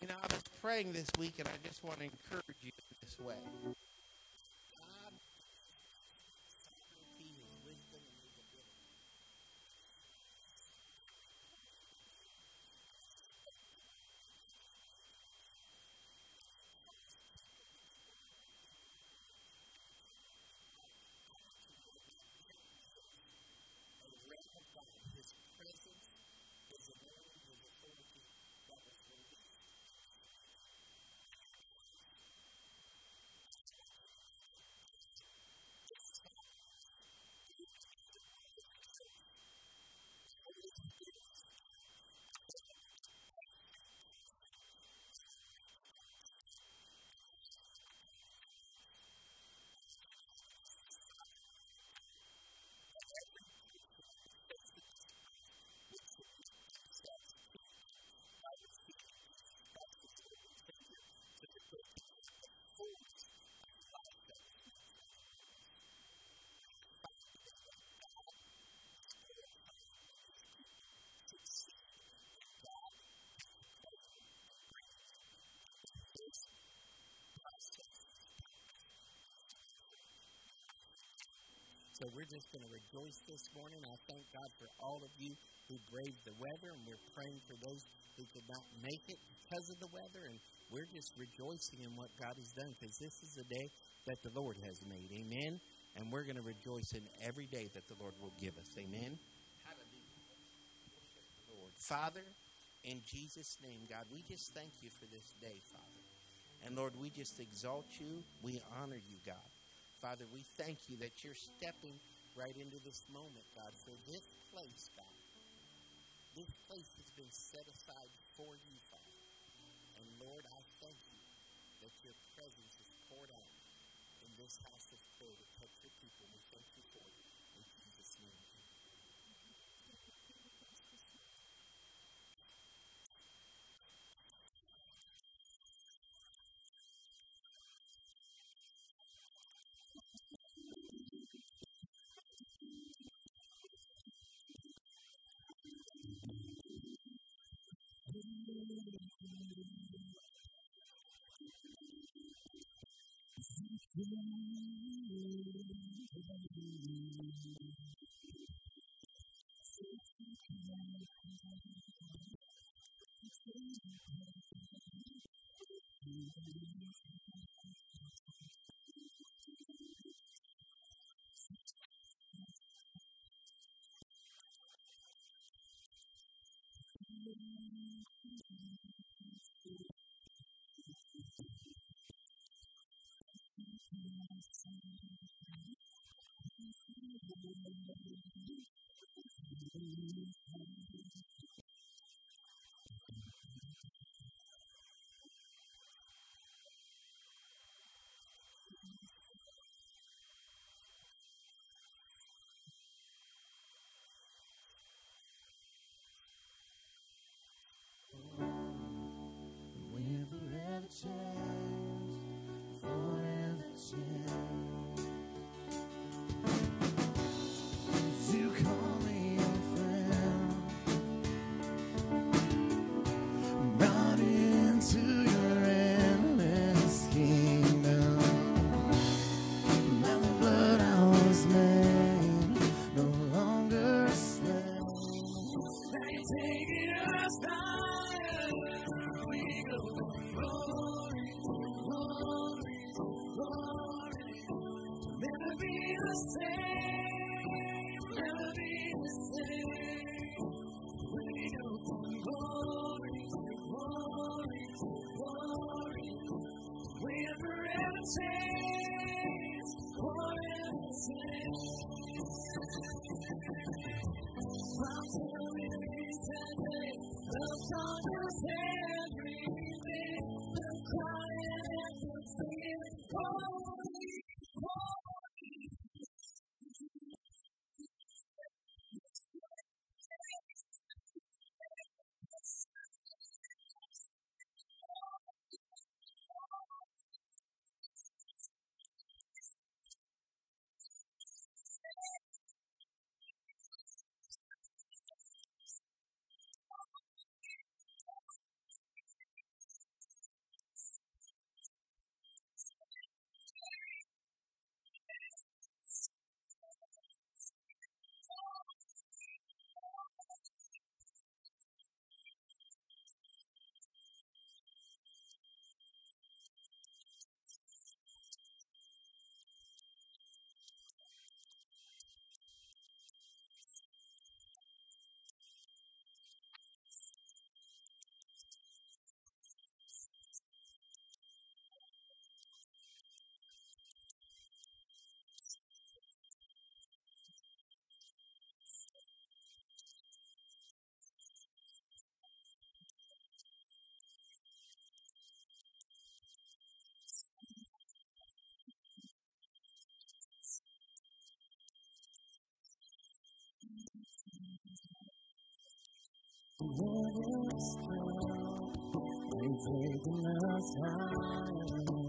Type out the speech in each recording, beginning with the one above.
I was praying this week, and I just want to encourage you in this way. God, sovereignty, His wisdom, and His ability. And the rest of God, His presence, His ability, His authority, that was released. So we're just going to rejoice this morning. I thank God for all of you who braved the weather, and we're praying for those who could not make it because of the weather, and we're just rejoicing in what God has done, because this is a day that the Lord has made. Amen? And we're going to rejoice in every day that the Lord will give us. Amen? Hallelujah. Worship the Lord. Father, in Jesus' name, God, we just thank you for this day, Father. And Lord, we just exalt you. We honor you, God. Father, we thank you that you're stepping right into this moment, God, for this place, God. This place has been set aside for you, Father. And Lord, I thank you that your presence is poured out in this house of prayer to touch your people. We thank you for it. In Jesus' name. Forever changed, forever changed. You call me your friend, brought into your endless kingdom. By the blood I was made, no longer a slave. Now you're taking us higher, we go from glory to glory to glory. Never be the same, never be the same. We go from glory to glory to glory. We are forever changed, forever changed. From memories that day, the conquers everything. The crying and the singing, holy, holy. Taking us higher.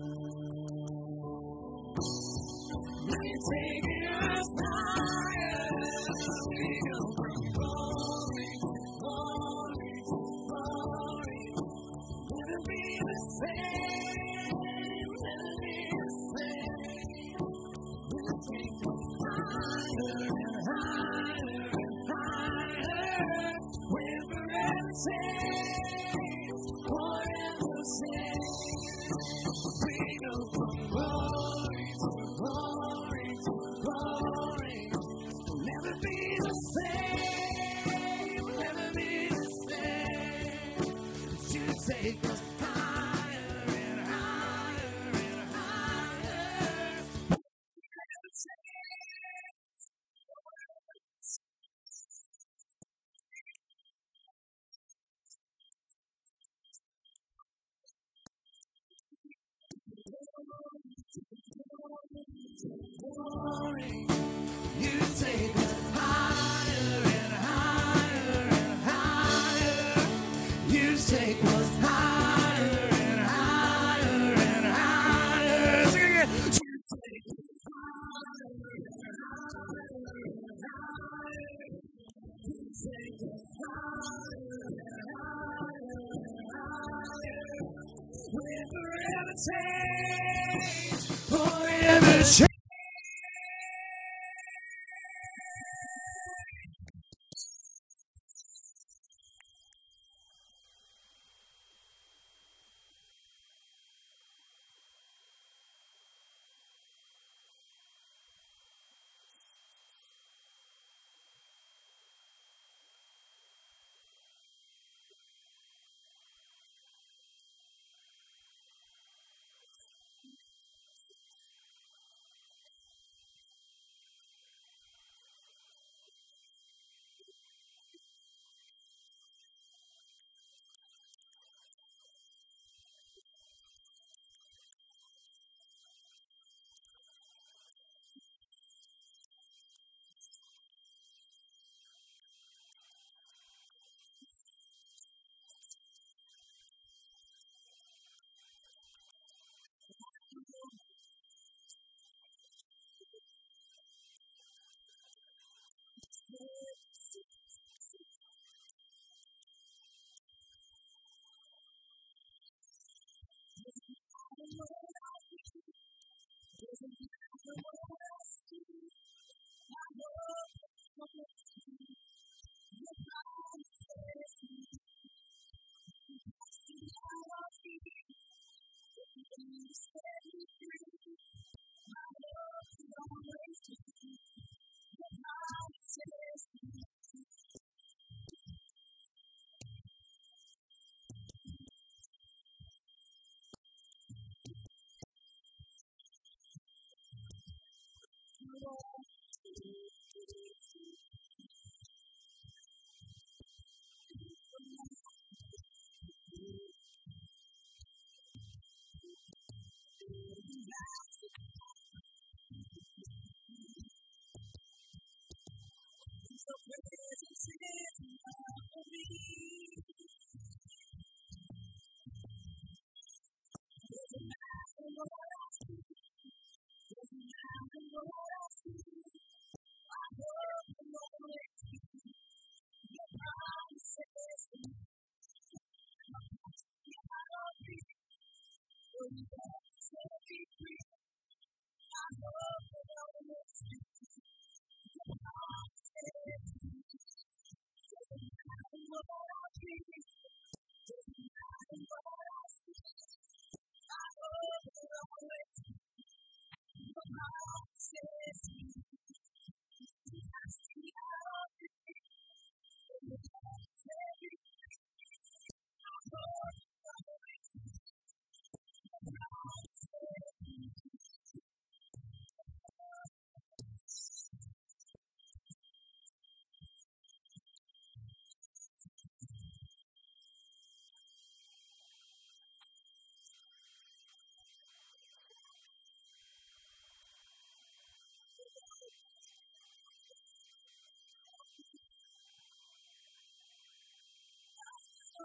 You're taking us higher. We go from glory to glory to glory. Never be the same. Never be the same. You take us higher and higher and higher. We're forever changed, forever changed. We go from glory to glory to glory. We'll never be the same. We'll never be the same. You take us higher and higher and higher. Forever changed, forever changed. Glory. You take us higher and higher and higher. You take us higher and higher and higher. Sing it again. You take us higher and higher and higher. You take us higher and higher and higher. We're forever changed, forever changed.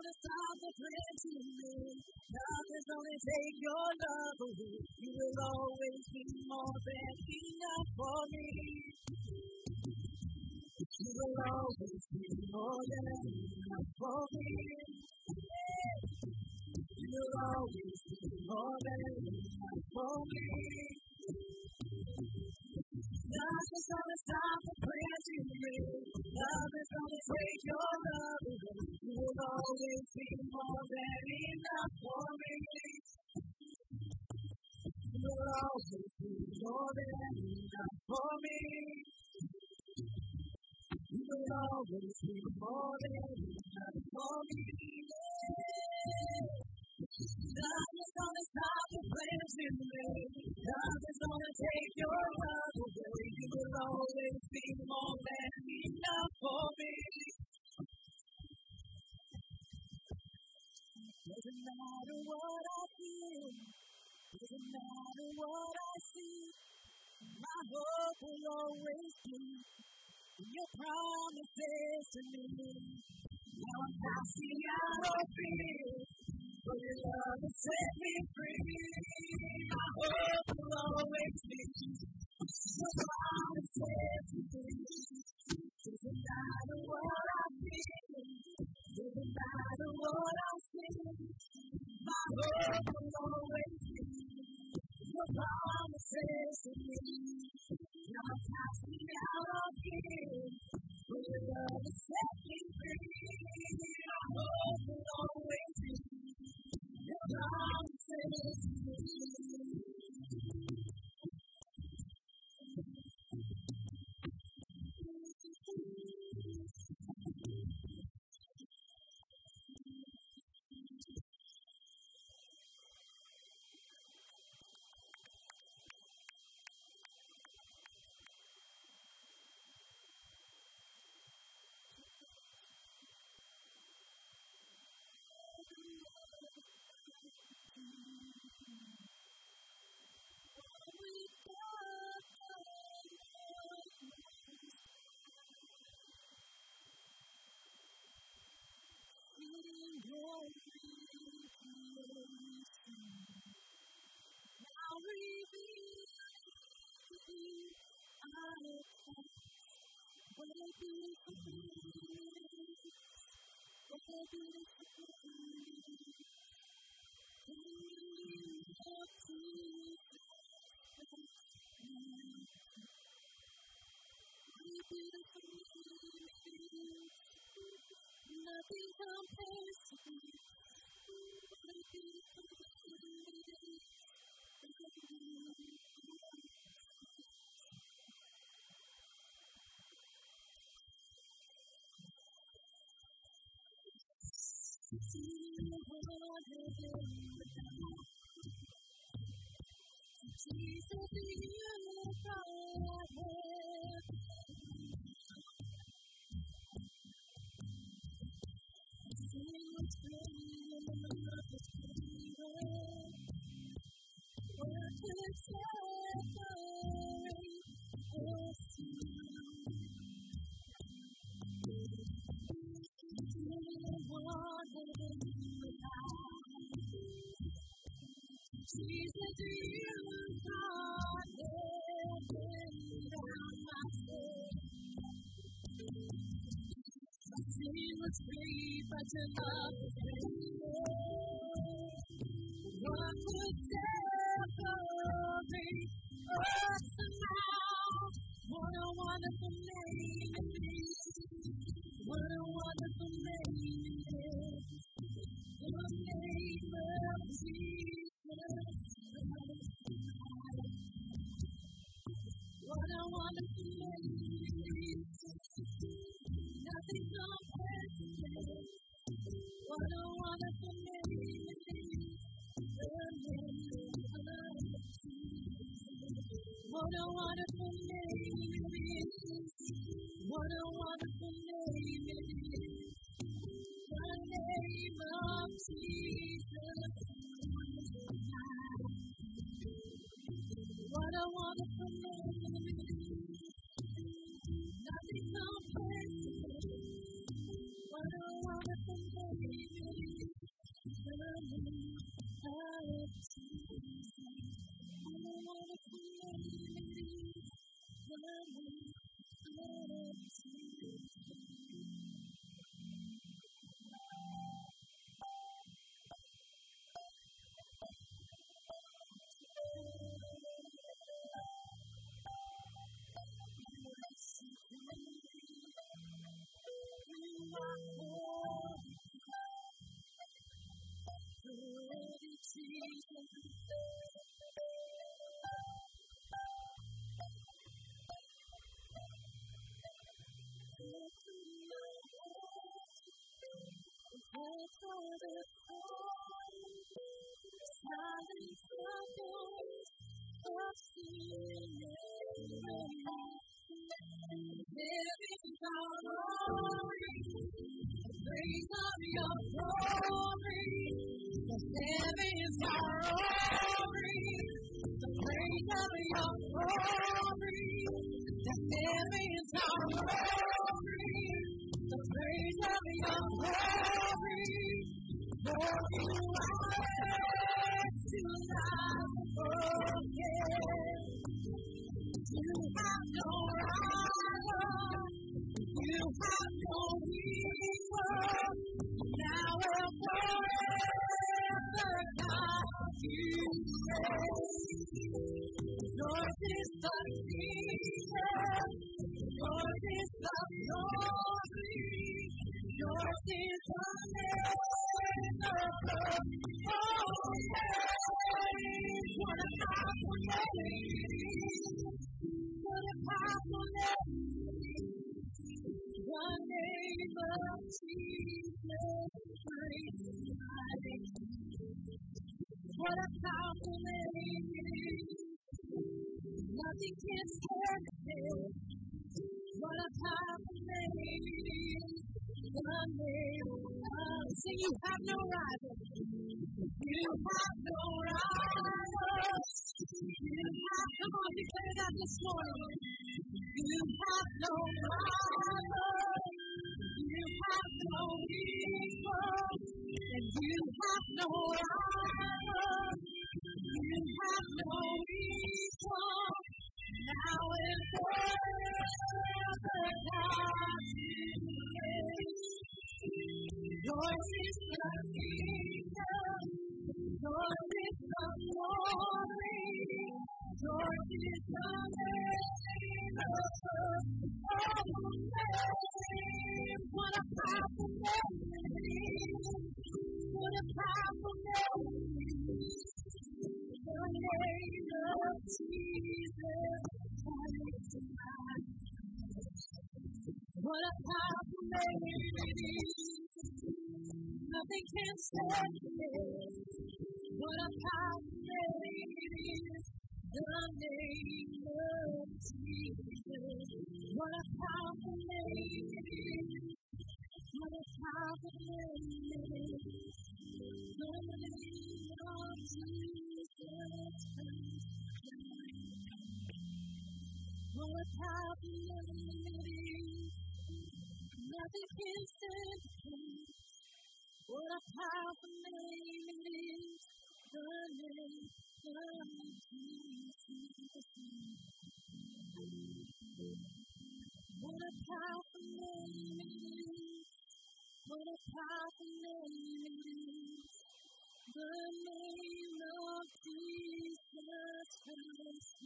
gonna stop the plan to me. Nothing's gonna take your love away. You will always be more than enough for me. You will always be more than enough for me. You will always be more than enough for me. Nothing's gonna stop the prayer to me. Nothing's gonna take your love away. You will always be more than enough for me. You will always be more than enough for me. You will always be more than enough for me. Nothing's gonna stop the plan to me. Nothing's gonna take your love away. You will always be more than enough for me. Doesn't matter what I feel. Doesn't matter what I see. My hope will always be in your promises to me. Now I'm casting out of fear. For your love has set me free. My hope will always be your promises to me. Doesn't matter what I feel. Doesn't matter what I see. My hope will always be your promises to me. Now I'm casting out of fear. For your love has set me free. My hope will always be your promises to me. Nothing compares to you. Jesus, you God, down my soul. My sin was free, but your love was faithful. What could separate us now? What a wonderful name it is. What a wonderful name it is. The name of Jesus. What a wonderful name it is. Nothing compares to this. What a wonderful name it is. The name of Jesus. What a wonderful name it is. What a wonderful name it is. The name of Jesus. What a wonderful name it is. Nothing compares to it. What a wonderful name it is. Silence the voice of sin and rain. Living our glory, the praise of your glory. Living is our glory, the praise of your glory. Living is our glory, the praise of your glory. For you are to love again. You have no rival, you have no equal. Now and forever, God, you reign. Yours is the kingdom, yours is the glory, yours is the name. What a powerful name! What a powerful name! The name of Jesus brings life. What a powerful name! Nothing can stand it. What a powerful name! The name of Jesus. You have no rival. You have no rival. You have, come on, declare that this morning. You have no rival. You have no equal. And you have no rival. You have no equal. Now and forever, God, you reign. Yours is the kingdom, yours is the glory, yours is the name above all names. What a powerful name! What a powerful name! The name of Jesus Christ. What a powerful name! Nothing can stand it. What a powerful name! The name of Jesus. What a powerful name! What a powerful name! The name of Jesus Christ. What a powerful name! Nothing can stand it. What a powerful name it is, the name of Jesus. What a powerful name it is, what a powerful name it is, the name of Jesus Christ.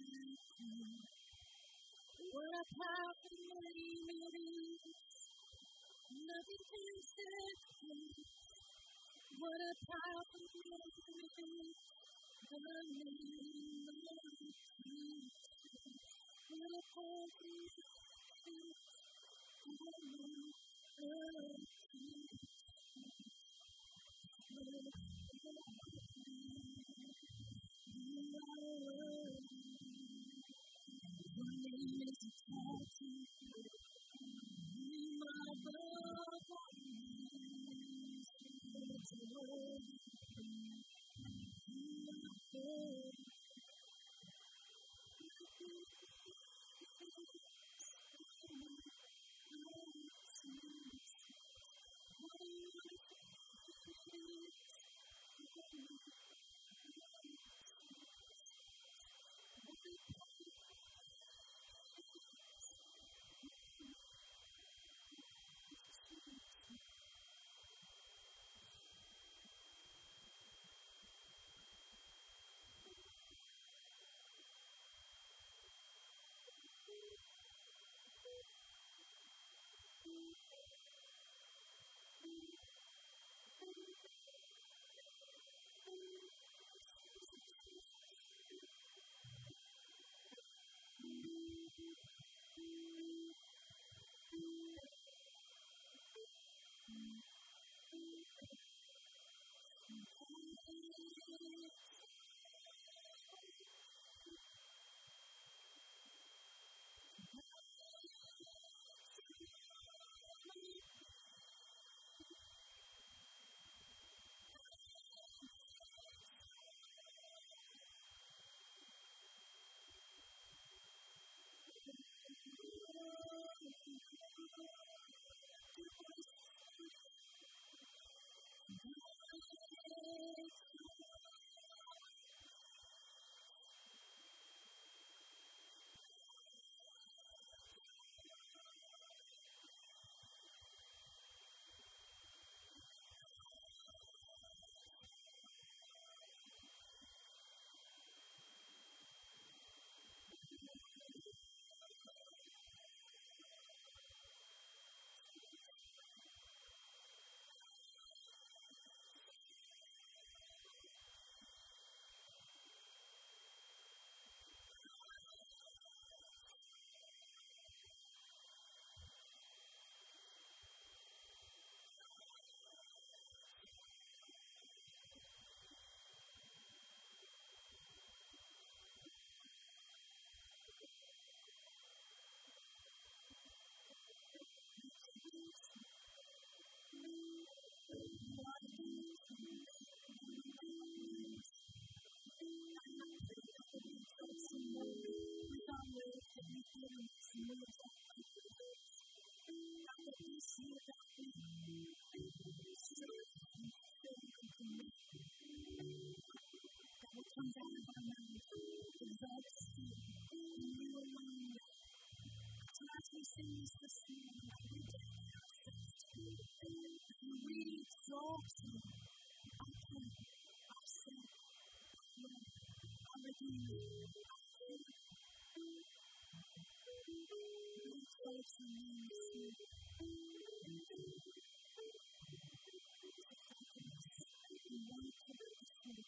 What a powerful name it is. Nothing can stand it. What a powerful name it is. The name of Jesus. What a powerful name it is. The name of Jesus. You are worthy. Your name is exalted. You are above all names. You are worthy. You are good. Comes out of our mouth, exalts you, and you alone. So as we sing this morning, we give ourselves to you, and we exalt you, our King, our Savior, our Lord, our Redeemer, our Savior. We exalt your name this morning. We want to pray this morning.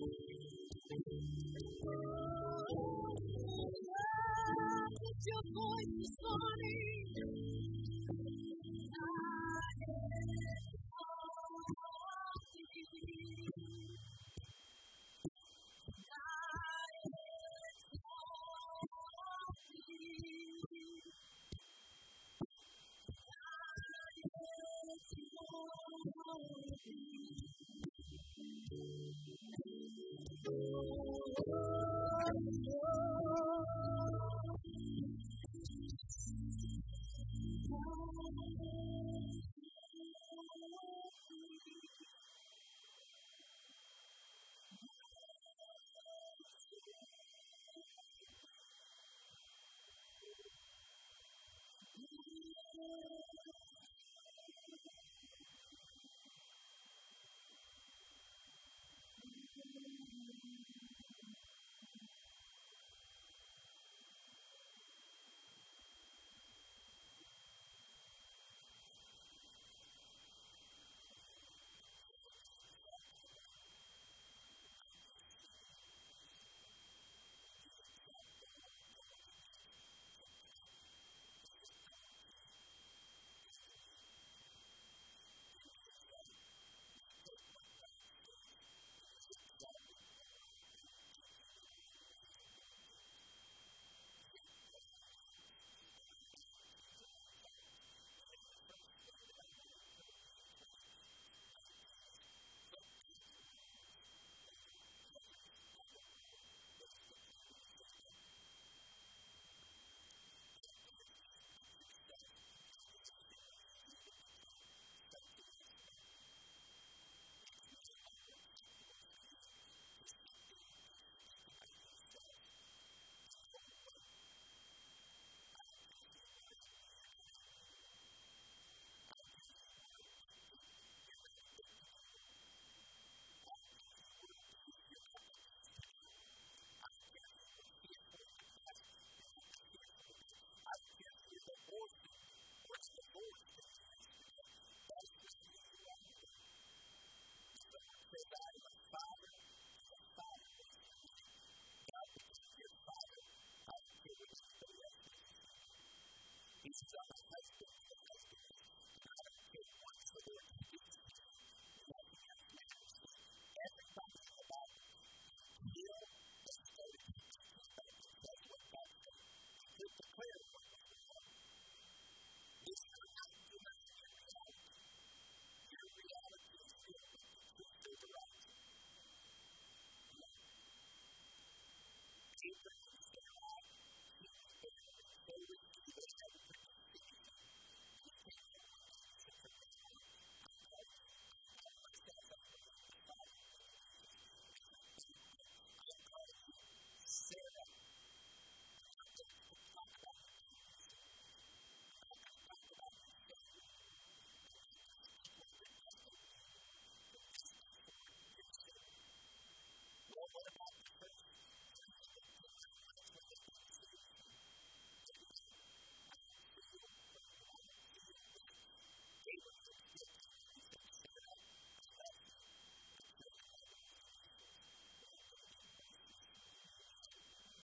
Your voice.